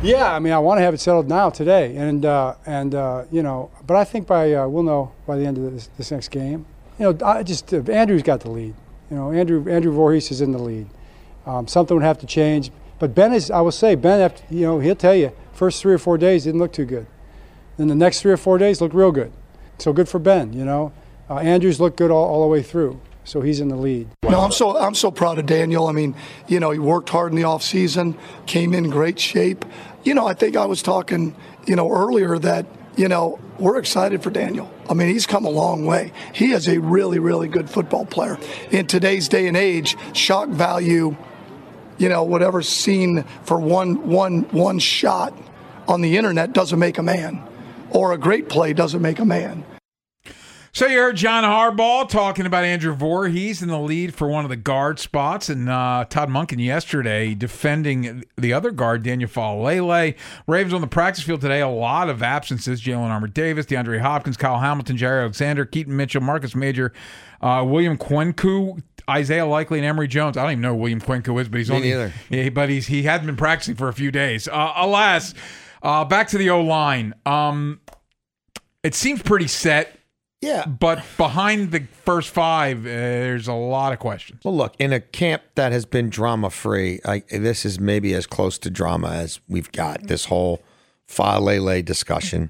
Yeah, I mean, I want to have it settled now today, and but I think we'll know by the end of this next game. Andrew's got the lead. Andrew Voorhees is in the lead. Something would have to change, but Ben he'll tell you first 3 or 4 days didn't look too good. Then the next 3 or 4 days looked real good. So good for Ben. Andrew's looked good all the way through. So he's in the lead. No, I'm so proud of Daniel. I mean, he worked hard in the offseason, came in great shape. I think I was talking, earlier that, we're excited for Daniel. I mean, he's come a long way. He is a really, really good football player. In today's day and age, shock value, whatever's seen for one shot on the internet doesn't make a man, or a great play doesn't make a man. So you heard John Harbaugh talking about Andrew Voorhees in the lead for one of the guard spots, and Todd Monken yesterday defending the other guard, Daniel Faalele. Ravens on the practice field today, a lot of absences. Jalen Armour-Davis, DeAndre Hopkins, Kyle Hamilton, Jair Alexander, Keaton Mitchell, Marcus Major, William Kwenku, Isaiah Likely, and Emory Jones. I don't even know who William Kwenku is, but he's only neither. Yeah, but he hadn't been practicing for a few days. Alas, back to the O-line. It seems pretty set. Yeah. But behind the first 5, there's a lot of questions. Well, look, in a camp that has been drama-free, this is maybe as close to drama as we've got. This whole Faalele discussion,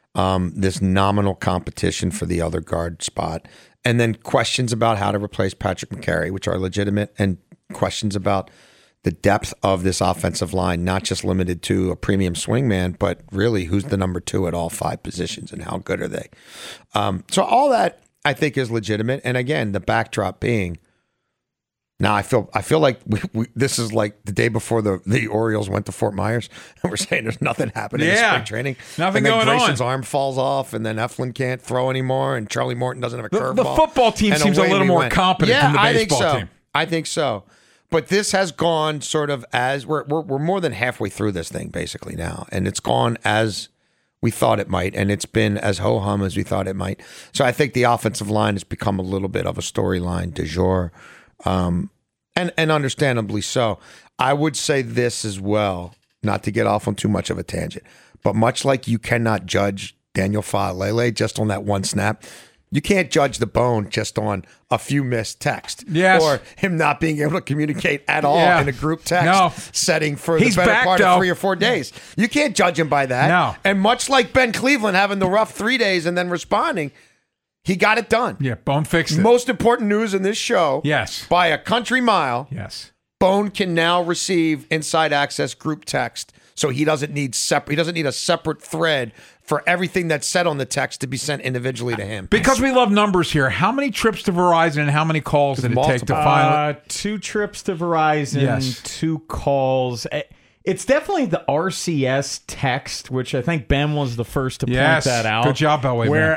this nominal competition for the other guard spot, and then questions about how to replace Patrick McCary, which are legitimate, and questions about the depth of this offensive line, not just limited to a premium swingman, but really who's the number 2 at all 5 positions and how good are they? So all that I think is legitimate. And again, the backdrop being, now I feel like this is like the day before the Orioles went to Fort Myers, and we're saying there's nothing happening in spring training. Nothing and then going Grayson's on. arm falls off, and then Eflin can't throw anymore, and Charlie Morton doesn't have a curveball. The football team seems a little more competent than the baseball team. I think so. But this has gone sort of as we're more than halfway through this thing basically now, and it's gone as we thought it might, and it's been as ho-hum as we thought it might. So I think the offensive line has become a little bit of a storyline du jour, and understandably so. I would say this as well, not to get off on too much of a tangent, but much like you cannot judge Daniel Faalele just on that one snap, you can't judge the bone just on a few missed texts or him not being able to communicate at all in a group text setting for the better part of 3 or 4 days. You can't judge him by that. No. And much like Ben Cleveland having the rough 3 days and then responding, he got it done. Yeah, Bone fixed it. Most important news in this show, by a country mile, Bone can now receive inside access group text. So he doesn't need a separate thread for everything that's said on the text to be sent individually to him. Because we love numbers here, how many trips to Verizon and how many calls did it take to finally? 2 trips to Verizon, 2 calls. It's definitely the RCS text, which I think Ben was the first to point that out. Good job, Elway. Where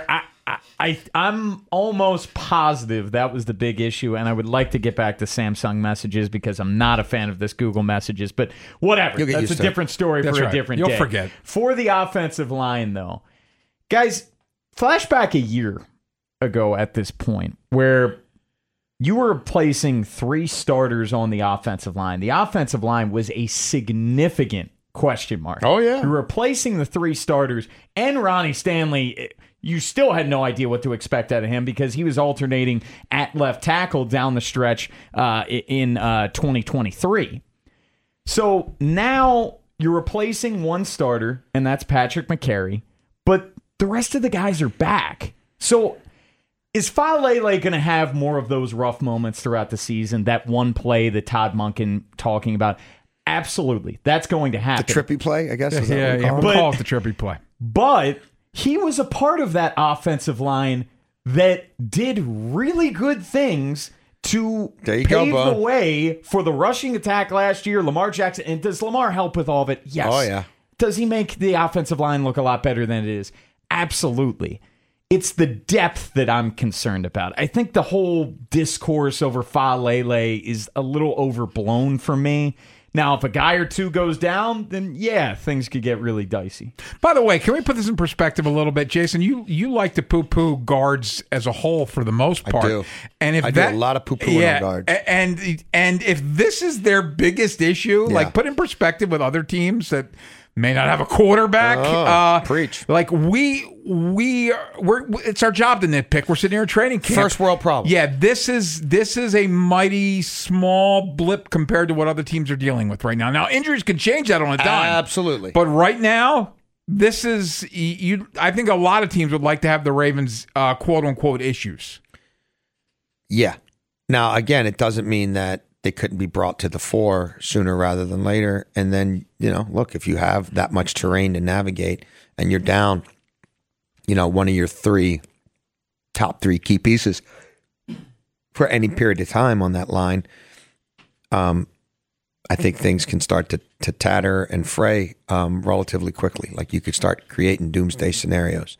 I'm almost positive that was the big issue, and I would like to get back to Samsung messages because I'm not a fan of this Google messages, but whatever. That's a different story for a different day. You'll forget. For the offensive line, though, guys, flashback a year ago at this point where you were replacing 3 starters on the offensive line. The offensive line was a significant question mark. Oh, yeah. You're replacing the 3 starters, and Ronnie Stanley, you still had no idea what to expect out of him because he was alternating at left tackle down the stretch in 2023. So now you're replacing 1 starter, and that's Patrick McCary, but the rest of the guys are back. So is Faalele going to have more of those rough moments throughout the season? That one play that Todd Monken talking about? Absolutely. That's going to happen. The trippy play, I guess. We'll call it the trippy play. But he was a part of that offensive line that did really good things to pave the way for the rushing attack last year. Lamar Jackson. And does Lamar help with all of it? Yes. Oh, yeah. Does he make the offensive line look a lot better than it is? Absolutely. It's the depth that I'm concerned about. I think the whole discourse over Faalele is a little overblown for me. Now, if a guy or 2 goes down, then things could get really dicey. By the way, can we put this in perspective a little bit, Jason? You like to poo-poo guards as a whole for the most part. I do. And if I do a lot of poo-pooing on guards. And if this is their biggest issue, like put in perspective with other teams that may not have a quarterback. Preach. Like it's our job to nitpick. We're sitting here in training camp. First world problem. Yeah, this is a mighty small blip compared to what other teams are dealing with right now. Now, injuries can change that on a dime. Absolutely. But right now, this is I think a lot of teams would like to have the Ravens quote unquote issues. Yeah. Now, again, it doesn't mean that they couldn't be brought to the fore sooner rather than later. And then, look, if you have that much terrain to navigate and you're down, one of your top three key pieces for any period of time on that line, I think things can start to tatter and fray relatively quickly. Like you could start creating doomsday scenarios.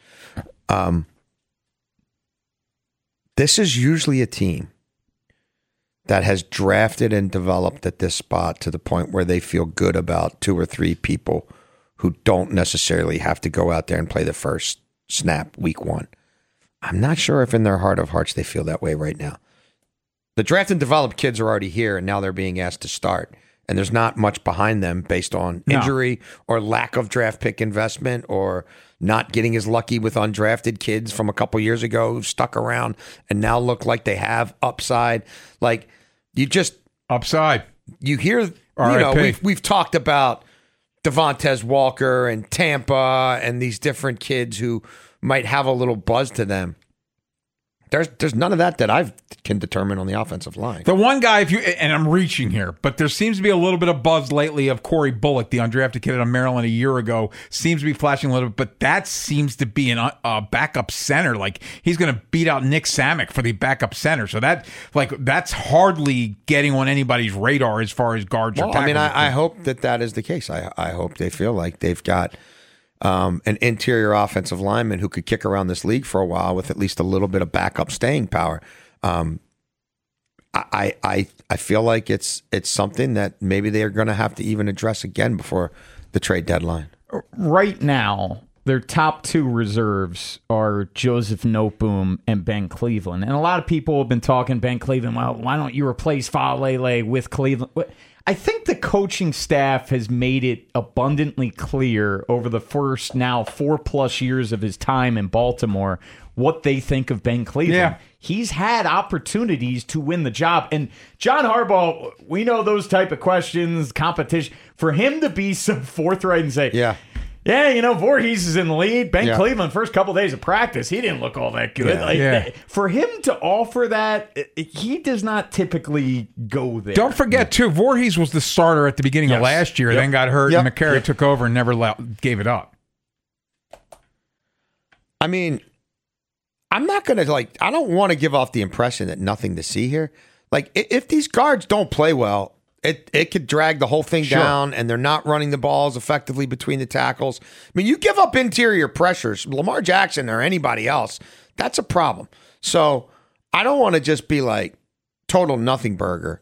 This is usually a team that has drafted and developed at this spot to the point where they feel good about 2 or 3 people who don't necessarily have to go out there and play the first snap week 1. I'm not sure if in their heart of hearts they feel that way right now. The draft and developed kids are already here, and now they're being asked to start. And there's not much behind them based on injury or lack of draft pick investment or not getting as lucky with undrafted kids from a couple years ago who stuck around and now look like they have upside. Like, upside. You hear, we've talked about Devontae Walker and Tampa and these different kids who might have a little buzz to them. There's none of that I can determine on the offensive line. The one guy, and I'm reaching here, but there seems to be a little bit of buzz lately of Corey Bullock, the undrafted kid out of Maryland a year ago, seems to be flashing a little bit, but that seems to be a backup center. Like he's going to beat out Nick Samick for the backup center. So that's hardly getting on anybody's radar as far as guards or tackles. I mean, I hope that is the case. I hope they feel like they've got an interior offensive lineman who could kick around this league for a while with at least a little bit of backup staying power. I feel like it's something that maybe they are going to have to even address again before the trade deadline. Right now, their top 2 reserves are Joseph Noteboom and Ben Cleveland. And a lot of people have been talking Ben Cleveland, well, why don't you replace Faalele with Cleveland? I think the coaching staff has made it abundantly clear over the first now 4+ years of his time in Baltimore what they think of Ben Cleveland. Yeah. He's had opportunities to win the job. And John Harbaugh, we know those type of questions, competition. For him to be so forthright and say, yeah, Voorhees is in the lead. Ben Cleveland, first couple days of practice, he didn't look all that good. For him to offer that, he does not typically go there. Don't forget, too, Voorhees was the starter at the beginning of last year, then got hurt, and McCary took over and never gave it up. I mean, I'm not going to, I don't want to give off the impression that nothing to see here. Like, if these guards don't play well, it could drag the whole thing down, and they're not running the balls effectively between the tackles. I mean, you give up interior pressures, Lamar Jackson or anybody else, that's a problem. So I don't want to just be like total nothing burger.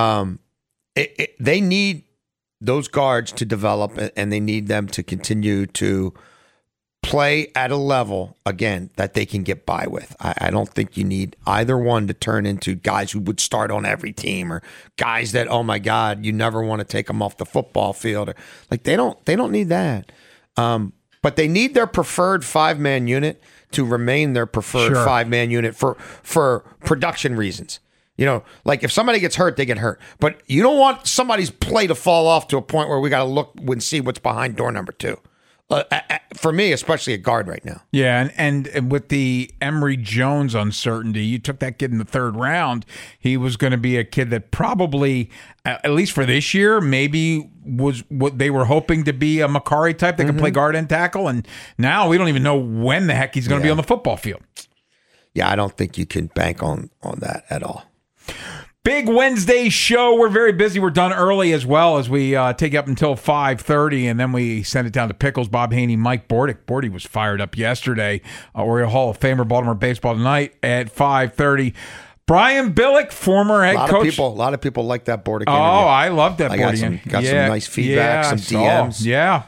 They need those guards to develop, and they need them to continue to play at a level, again, that they can get by with. I don't think you need either one to turn into guys who would start on every team or guys that, oh my God, you never want to take them off the football field. Or, they don't need that. But they need their preferred 5-man unit to remain their preferred 5-man unit for production reasons. If somebody gets hurt, they get hurt. But you don't want somebody's play to fall off to a point where we got to look and see what's behind door number 2. For me, especially a guard right now. Yeah, and with the Emory Jones uncertainty, you took that kid in the 3rd round. He was going to be a kid that probably, at least for this year, maybe was what they were hoping to be a Macari type that could play guard and tackle. And now we don't even know when the heck he's going to be on the football field. Yeah, I don't think you can bank on that at all. Big Wednesday show. We're very busy. We're done early as well as we take up until 5:30, and then we send it down to Pickles, Bob Haney, Mike Bordick. Bordy was fired up yesterday. Oriole Hall of Famer, Baltimore baseball tonight at 5:30. Brian Billick, former head coach. A lot of people like that Bordick interview. Oh, I love that Bordick. Got some nice feedback, some DMs. Yeah.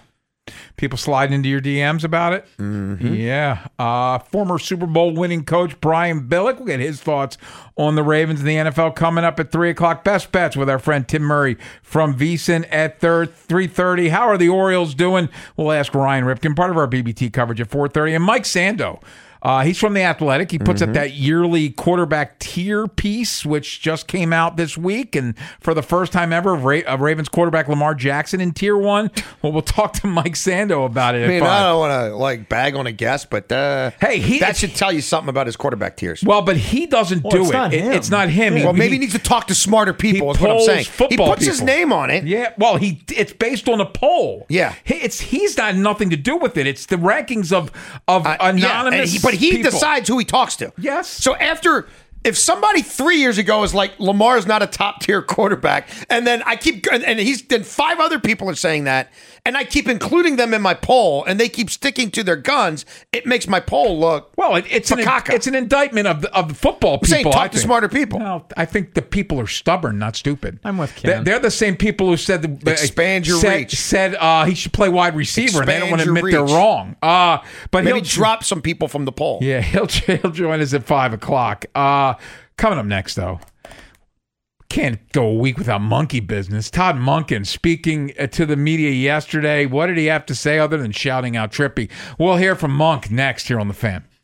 People sliding into your DMs about it. Mm-hmm. Yeah. Former Super Bowl winning coach Brian Billick. We'll get his thoughts on the Ravens and the NFL coming up at 3 o'clock. Best bets with our friend Tim Murray from VSiN at 3:30. How are the Orioles doing? We'll ask Ryan Ripken, part of our BBT coverage at 4:30. And Mike Sando. He's from The Athletic. He puts up that yearly quarterback tier piece, which just came out this week. And for the first time ever, Ravens quarterback Lamar Jackson in tier 1. Well, we'll talk to Mike Sando about it. I mean, I don't want to bag on a guest, but hey, that should tell you something about his quarterback tiers. Well, but he doesn't do it. It's not him. Well, maybe he needs to talk to smarter people, is what I'm saying. He puts his name on it. Yeah, well, it's based on a poll. Yeah. He's got nothing to do with it. It's the rankings of anonymous but he people. decides who he talks to. Yes. So if somebody 3 years ago is like, Lamar's not a top tier quarterback, and then then 5 other people are saying that, and I keep including them in my poll, and they keep sticking to their guns, it makes my poll look it's an indictment of the football people. I'm saying talk to smarter people. No, I think the people are stubborn, not stupid. I'm with Ken. They're the same people who said expand your reach. Said he should play wide receiver. And they don't want to admit reach. they're wrong. But maybe drop some people from the poll. Yeah, he'll join us at 5 o'clock. Coming up next, though. Can't go a week without monkey business. Todd Monken speaking to the media yesterday. What did he have to say other than shouting out Trippy? We'll hear from Monk next here on The Fan.